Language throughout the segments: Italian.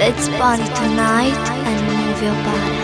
Let's party tonight and move your body.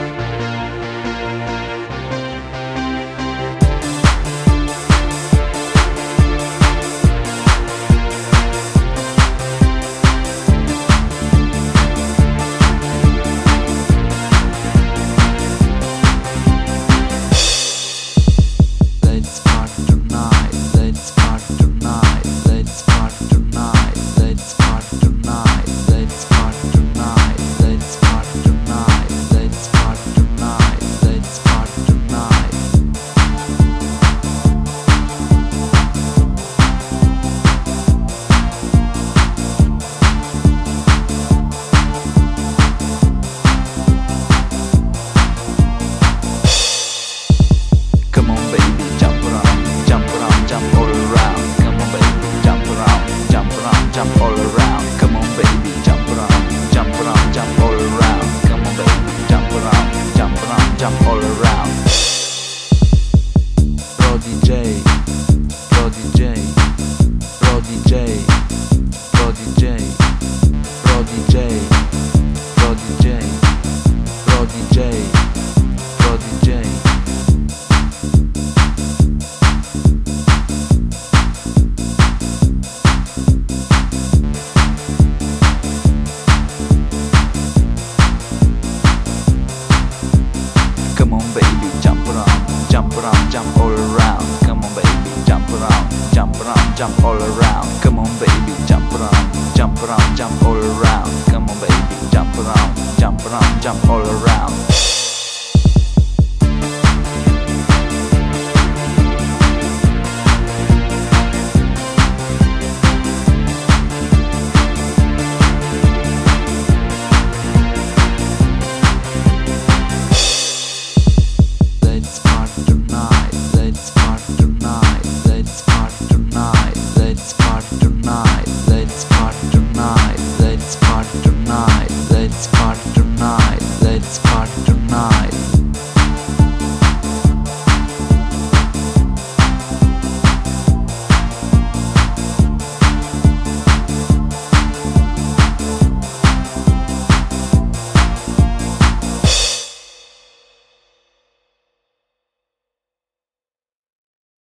Jump all around, come on baby, jump around, jump around, jump all around, come on baby, jump around, jump around, jump all around. Pro DJ, Pro DJ, Pro DJ, Pro DJ, Pro DJ, Pro DJ, Pro DJ, Pro DJ. Come on baby, jump around, jump around, jump all around. Come on baby, jump around, jump around, jump all around. Come on baby, jump around, jump around, jump all around. Come on baby, jump around, jump around, jump all around.